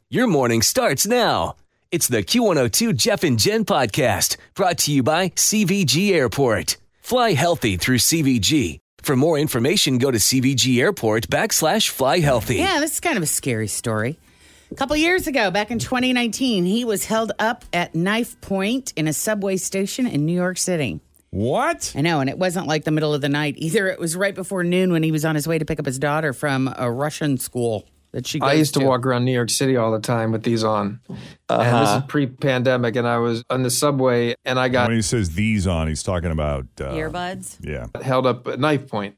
Your morning starts now. It's the Q102 Jeff and Jen podcast brought to you by CVG Airport. Fly healthy through CVG. For more information, go to CVG Airport /fly healthy. Yeah, this is kind of a scary story. A couple years ago, back in 2019, he was held up at knife point in a subway station in New York City. What? I know, and it wasn't like the middle of the night either. It was right before noon when he was on his way to pick up his daughter from a Russian school that she goes I used to to walk around New York City all the time with these on. And this is pre-pandemic, and I was on the subway, and I got When he says these on, he's talking about... Earbuds? Yeah. held up at knife point.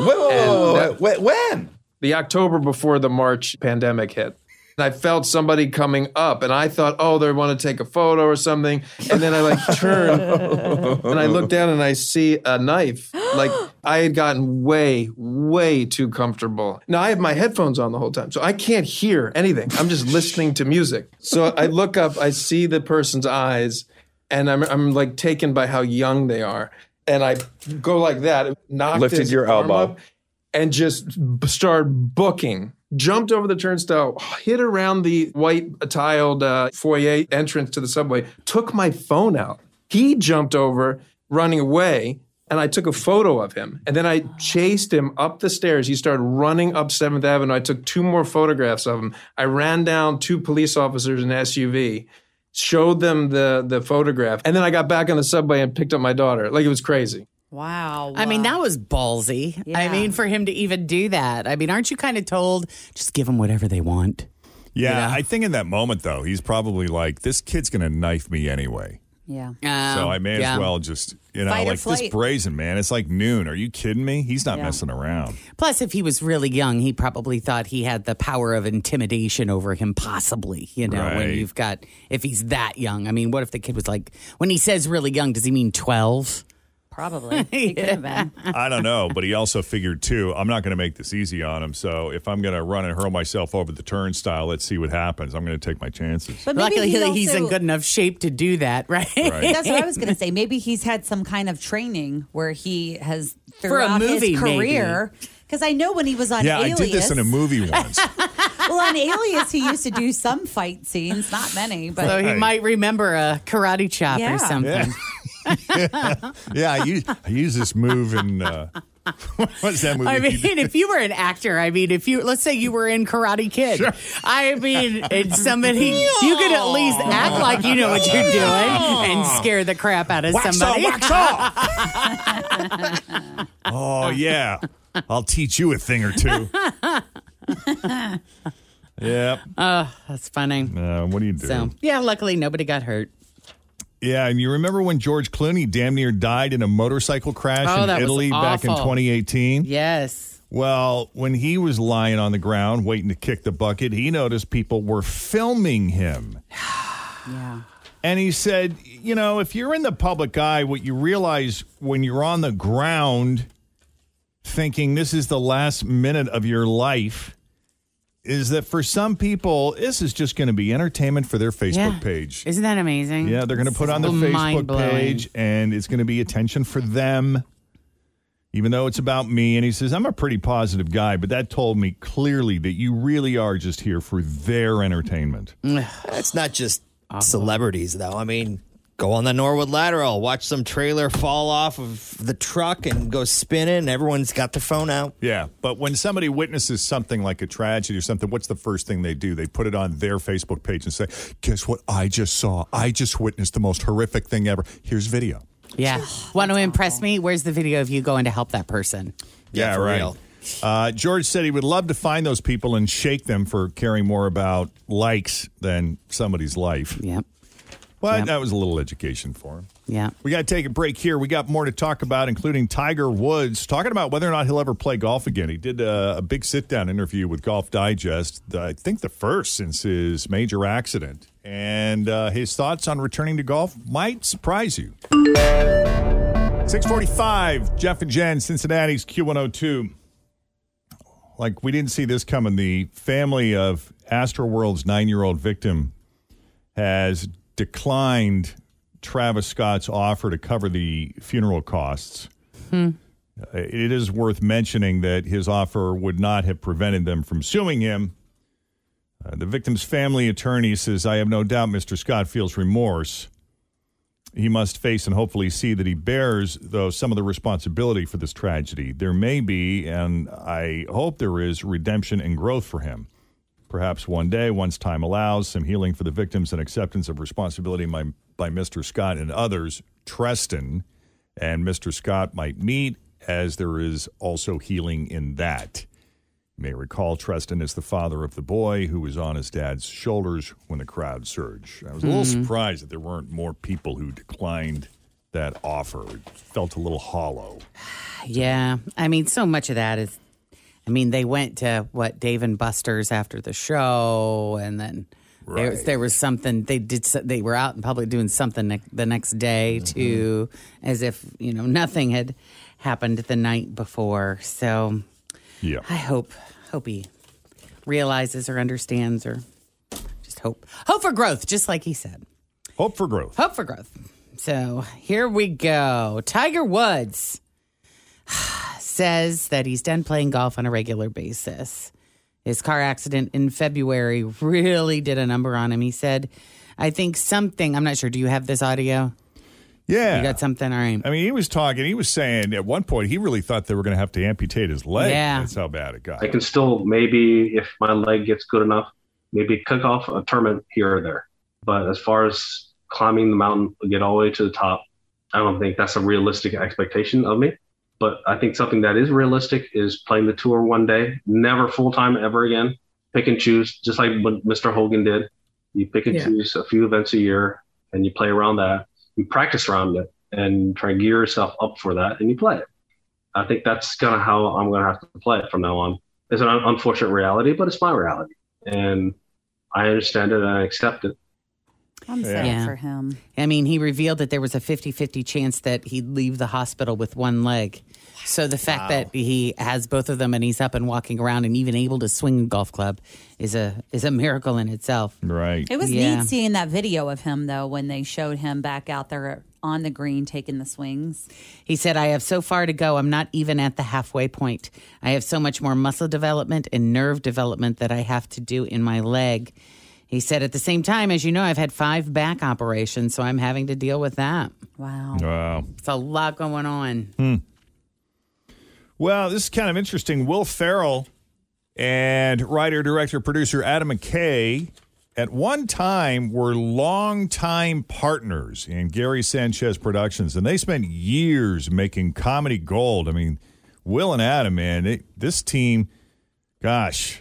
Whoa. When? The October before the March pandemic hit. And I felt somebody coming up, and I thought, oh, they want to take a photo or something. And then I turn, and I look down, and I see a knife. I had gotten way, way too comfortable. Now, I have my headphones on the whole time, so I can't hear anything. I'm just listening to music. So I look up, I see the person's eyes, and I'm taken by how young they are. And I go like that, knocked Lifted his your arm elbow. up, and just start booking. Jumped over the turnstile, hit around the white tiled foyer entrance to the subway, took my phone out. He jumped over, running away, and I took a photo of him. And then I chased him up the stairs. He started running up 7th Avenue. I took 2 more photographs of him. I ran down 2 police officers in an SUV, showed them the photograph, and then I got back on the subway and picked up my daughter. It was crazy. Wow. I mean, that was ballsy. Yeah. I mean, for him to even do that. I mean, aren't you kind of told, just give them whatever they want? Yeah, I think in that moment, though, he's probably like, this kid's going to knife me anyway. Yeah. So I may as well just, Fight or this flight. brazen, man. It's like noon. Are you kidding me? He's not messing around. Plus, if he was really young, he probably thought he had the power of intimidation over him, possibly, when Right. if he's that young. I mean, what if the kid was when he says really young, does he mean 12? Probably. He could have been. I don't know, but he also figured, too, I'm not going to make this easy on him. So if I'm going to run and hurl myself over the turnstile, let's see what happens. I'm going to take my chances. But maybe Luckily, he's in also- good enough shape to do that, right? That's what I was going to say. Maybe he's had some kind of training where he has throughout movie, his career. Because I know when he was on Alias. I did this in a movie once. Well, on Alias, he used to do some fight scenes, not many, but So he might remember a karate chop Yeah. or something. Yeah, I use this move in... what's that movie? I mean, if you were an actor, let's say you were in Karate Kid, Sure. I mean, it's somebody, you could at least act like you know what you're doing and scare the crap out of somebody. Wax off! Oh, yeah. I'll teach you a thing or two. Yeah. Oh, that's funny. What do you do? So, yeah, luckily nobody got hurt. Yeah, and you remember when George Clooney damn near died in a motorcycle crash in that was Italy back in awful. 2018? Yes. Well, when he was lying on the ground waiting to kick the bucket, he noticed people were filming him. Yeah. And he said, if you're in the public eye, what you realize when you're on the ground thinking this is the last minute of your life is that for some people, this is just going to be entertainment for their Facebook page. Isn't that amazing? Yeah, they're going to put on the So Facebook mind-blowing. page, and it's going to be attention for them, even though it's about me. And he says, I'm a pretty positive guy, but that told me clearly that you really are just here for their entertainment. It's not just celebrities, though. I mean, go on the Norwood Lateral, watch some trailer fall off of the truck and go spinning, and everyone's got their phone out. Yeah, but when somebody witnesses something like a tragedy or something, what's the first thing they do? They put it on their Facebook page and say, guess what I just saw? I just witnessed the most horrific thing ever. Here's video. Yeah. Want to impress me? Where's the video of you going to help that person? Yeah, for right. real. George said he would love to find those people and shake them for caring more about likes than somebody's life. Yep. But that was a little education for him. Yeah. We got to take a break here. We got more to talk about, including Tiger Woods, talking about whether or not he'll ever play golf again. He did a big sit-down interview with Golf Digest, I think the first since his major accident. And his thoughts on returning to golf might surprise you. 6:45, Jeff and Jen, Cincinnati's Q102. Like, we didn't see this coming. The family of Astroworld's 9-year-old victim has declined Travis Scott's offer to cover the funeral costs. It is worth mentioning that his offer would not have prevented them from suing him. The victim's family attorney says, I have no doubt Mr. Scott feels remorse. He must face and hopefully see that he bears, though, some of the responsibility for this tragedy. There may be, and I hope there is, redemption and growth for him. Perhaps one day, once time allows, some healing for the victims and acceptance of responsibility by Mr. Scott and others. Treston and Mr. Scott might meet, as there is also healing in that. You may recall Treston is the father of the boy who was on his dad's shoulders when the crowd surged. I was a little surprised that there weren't more people who declined that offer. It felt a little hollow. Yeah. I mean, so much of that is, they went to, Dave and Buster's after the show, and then there was something, they were out in public doing something the next day, too, as if, nothing had happened the night before. So... yeah. I hope he realizes or understands, or just hope for growth, just like he said. Hope for growth. Hope for growth. So here we go. Tiger Woods says that he's done playing golf on a regular basis. His car accident in February really did a number on him. He said, I think something, I'm not sure, do you have this audio? Yeah. You got something? All right. He was saying at one point he really thought they were going to have to amputate his leg. Yeah. That's how bad it got. I can still, maybe if my leg gets good enough, maybe kick off a tournament here or there. But as far as climbing the mountain, get all the way to the top, I don't think that's a realistic expectation of me. But I think something that is realistic is playing the tour one day, never full-time ever again. Pick and choose, just like what Mr. Hogan did. You pick and choose a few events a year, and you play around that. You practice around it and try to gear yourself up for that, and you play it. I think that's kind of how I'm going to have to play it from now on. It's an unfortunate reality, but it's my reality. And I understand it and I accept it. I'm sad for him. He revealed that there was a 50-50 chance that he'd leave the hospital with one leg. So the fact that he has both of them and he's up and walking around and even able to swing a golf club is a miracle in itself. Right. It was neat seeing that video of him, though, when they showed him back out there on the green taking the swings. He said, I have so far to go. I'm not even at the halfway point. I have so much more muscle development and nerve development that I have to do in my leg. He said, at the same time, as you know, I've had 5 back operations, so I'm having to deal with that. Wow. It's a lot going on. Well, this is kind of interesting. Will Ferrell and writer, director, producer Adam McKay at one time were longtime partners in Gary Sanchez Productions, and they spent years making comedy gold. Will and Adam, man, this team, gosh,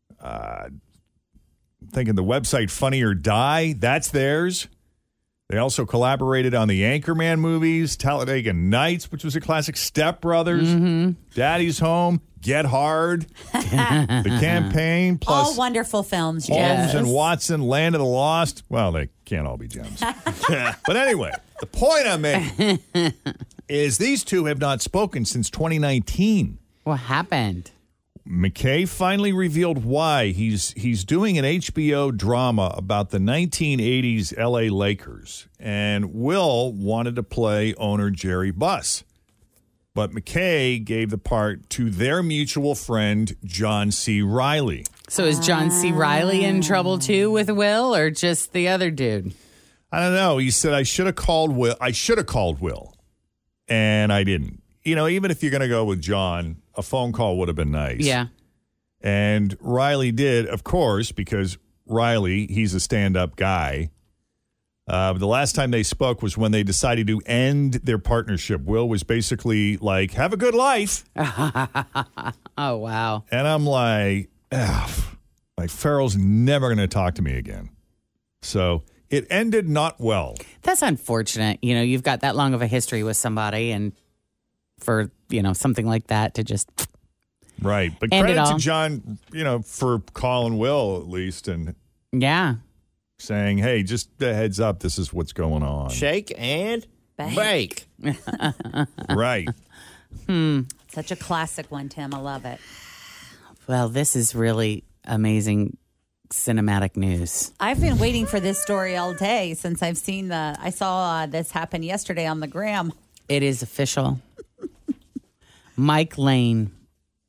thinking the website Funny or Die, that's theirs. They also collaborated on the Anchorman movies, Talladega Nights, which was a classic, Step Brothers, Daddy's Home, Get Hard, The Campaign, plus all wonderful films. Holmes and Watson, Land of the Lost. Well, they can't all be gems. But anyway, the point I'm making is these two have not spoken since 2019. What happened? McKay finally revealed why. He's doing an HBO drama about the 1980s LA Lakers, and Will wanted to play owner Jerry Buss. But McKay gave the part to their mutual friend, John C. Reilly. So is John C. Reilly in trouble too with Will, or just the other dude? I don't know. He said, I should have called Will, and I didn't. Even if you're going to go with John, a phone call would have been nice. Yeah. And Reilly did, of course, because Reilly, he's a stand-up guy. The last time they spoke was when they decided to end their partnership. Will was basically like, have a good life. Oh, wow. And I'm like, Ferrell's never going to talk to me again. So it ended not well. That's unfortunate. You've got that long of a history with somebody, and for, something like that to just right. But end credit to John, for calling Will at least and saying, hey, just a heads up, this is what's going on. Shake and bake. Right. Such a classic one, Tim. I love it. Well, this is really amazing cinematic news. I've been waiting for this story all day since I saw this happen yesterday on the gram. It is official. Mike Lane,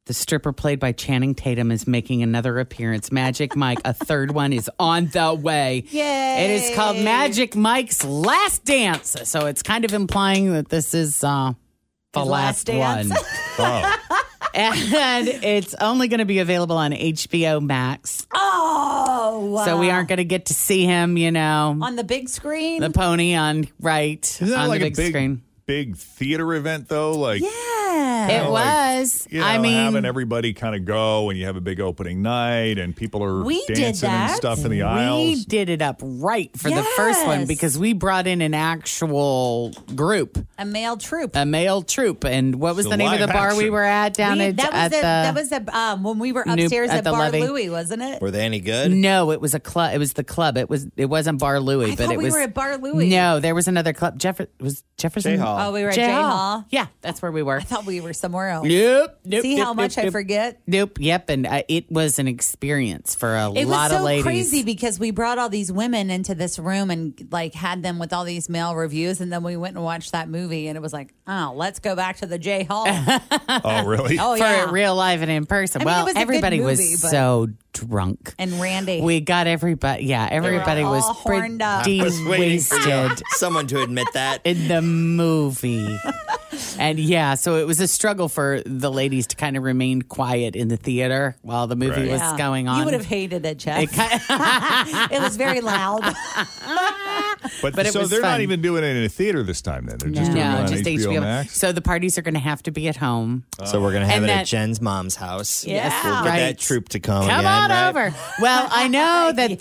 The stripper played by Channing Tatum is making another appearance. Magic Mike, a third one, is on the way. Yay! It is called Magic Mike's Last Dance. So it's kind of implying that this is the last dance? one. Oh. And it's only going to be available on HBO Max. Oh, So we aren't going to get to see him, on the big screen. the pony on Isn't that on like the a big screen. big theater event, though? Like, It was. having everybody kind of go, and you have a big opening night, and people are We did dancing and that. stuff in the aisles. We did it up right for the first one Yes. because we brought in an actual group, a male troupe. a male troupe. And what was So the name of the live bar we action. were at down at that was when we were upstairs at at the Bar Levee. Louie, wasn't it? Were they any good? No, it was a club. It was the club. It wasn't Bar Louie, I but thought it we was were at Bar Louie. No, there was another club. Was Jefferson? J Hall. Oh, we were at J J Hall. Hall. Yeah, that's where we were. I thought we were somewhere else. Nope. See how much I forget? Nope. Yep. And it was an experience for a It lot was of so ladies. crazy because we brought all these women into this room and had them with all these male reviews, and then we went and watched that movie, and it was like, oh, let's go back to the J Hall. Oh, really? Oh For yeah, real life and in person. I mean, it well, was a good everybody movie, was but- so drunk. and Randy. We got everybody. Yeah, everybody all was horned up. pretty I was waiting for wasted someone to admit that. in the movie. And yeah, so it was a struggle for the ladies to kind of remain quiet in the theater while the movie Right. was Yeah. going on. You would have hated it, Jeff. It It was very loud. But it so was they're fun. not even doing it in a theater this time, then? They're just doing it no, on just HBO, HBO. Max? So the parties are going to have to be at home. So we're gonna have And it that- at Jen's mom's house. Yeah. We'll get Right. that troop to come. Come again, on right? over. Well, I know that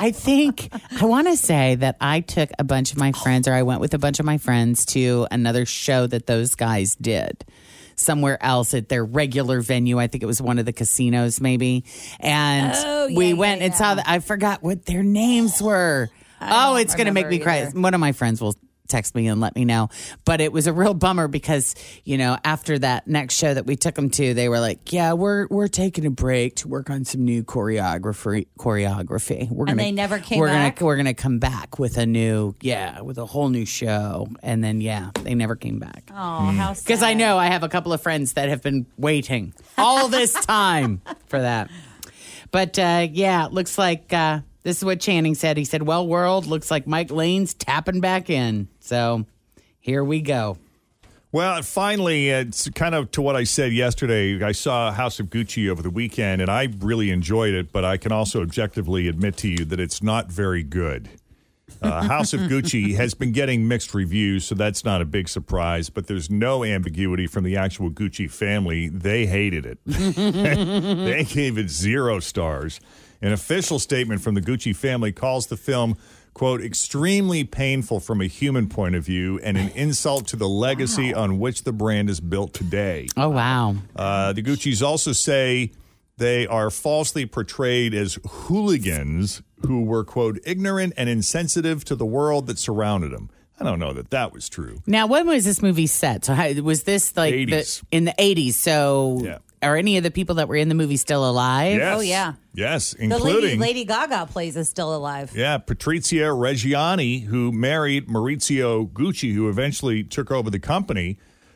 I want to say that I took a bunch of my friends, or I went with a bunch of my friends to another show that those guys did somewhere else at their regular venue. I think it was one of the casinos, maybe. And Oh, yeah, we yeah, went and yeah. saw I forgot what their names were. Oh, don't it's going to make me remember cry. either. One of my friends will text me and let me know. But it was a real bummer because, after that next show that we took them to, they were like, yeah, we're taking a break to work on some new choreography. And they never came back? We're gonna come back with with a whole new show. And then they never came back. Oh, how sad. Because I know I have a couple of friends that have been waiting all this time for that. But it looks like this is what Channing said. He said, well, world, looks like Mike Lane's tapping back in. So here we go. Well, finally, it's kind of to what I said yesterday. I saw House of Gucci over the weekend, and I really enjoyed it, but I can also objectively admit to you that it's not very good. House of Gucci has been getting mixed reviews, so that's not a big surprise, but there's no ambiguity from the actual Gucci family. They hated it. They gave it 0 stars. An official statement from the Gucci family calls the film, quote, extremely painful from a human point of view and an insult to the legacy on which the brand is built today. Oh, wow. The Guccis also say they are falsely portrayed as hooligans who were, quote, ignorant and insensitive to the world that surrounded them. I don't know that was true. Now, when was this movie set? So was this like 80s. in the 80s? So Yeah. are any of the people that were in the movie still alive? Yes. Oh, yeah. Yes, the including Lady Gaga plays is still alive. yeah, Patrizia Reggiani, who married Maurizio Gucci, who eventually took over the company.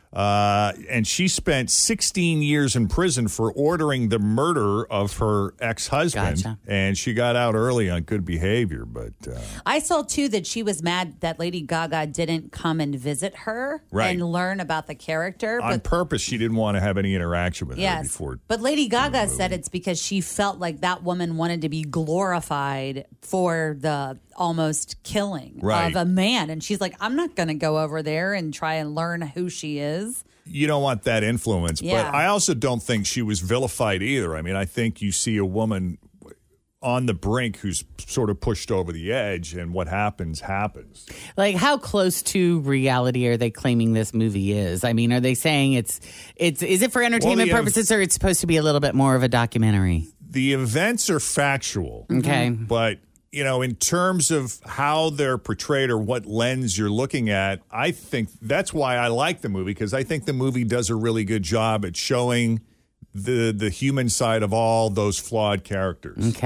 And she spent 16 years in prison for ordering the murder of her ex-husband. Gotcha. And she got out early on good behavior. But I saw, too, that she was mad that Lady Gaga didn't come and visit her Right. and learn about the character. on purpose, she didn't want to have any interaction with her Yes. before. But Lady Gaga said it's because she felt like that woman wanted to be glorified for the almost killing Right. of a man. And she's like, I'm not going to go over there and try and learn who she is. You don't want that influence. Yeah. But I also don't think she was vilified either. I mean, I think you see a woman on the brink who's sort of pushed over the edge, and what happens. Like, how close to reality are they claiming this movie is? I mean, are they saying is it for entertainment Well, purposes, or it's supposed to be a little bit more of a documentary? The events are factual. Okay. But, in terms of how they're portrayed or what lens you're looking at, I think that's why I like the movie, because I think the movie does a really good job at showing the human side of all those flawed characters. Okay.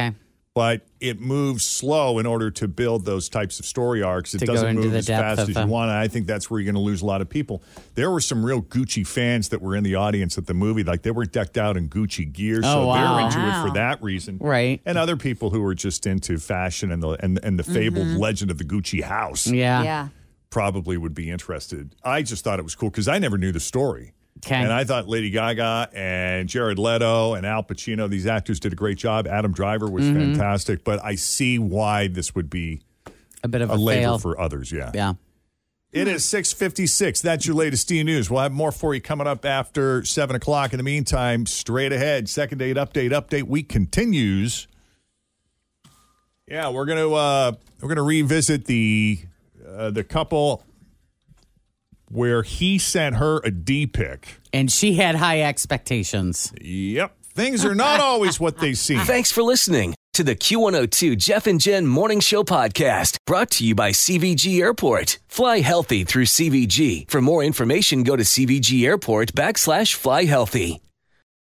but it moves slow in order to build those types of story arcs. It To go doesn't into move the as depth fast of as you want. And I think that's where you're going to lose a lot of people. There were some real Gucci fans that were in the audience at the movie. Like, they were decked out in Gucci gear, so wow. they're into Wow. it for that reason. Right. And other people who were just into fashion and the fabled legend of the Gucci house Yeah. probably would be interested. I just thought it was cool because I never knew the story. Okay. And I thought Lady Gaga and Jared Leto and Al Pacino, these actors did a great job. Adam Driver was fantastic, but I see why this would be A bit of a a labor fail. for others. Yeah. Yeah. It is 6:56. That's your latest D News. We'll have more for you coming up after 7 o'clock. In the meantime, straight ahead, second date update week continues. Yeah, we're gonna revisit the couple where he sent her a D pic. And she had high expectations. Yep. Things are not always what they seem. Thanks for listening to the Q102 Jeff and Jen Morning Show podcast, brought to you by CVG Airport. Fly healthy through CVG. For more information, go to CVG Airport /fly healthy.